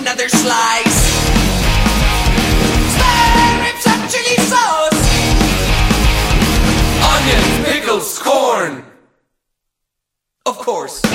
another slice. Spare ribs and chili sauce. Onions, pickles, corn. Of course.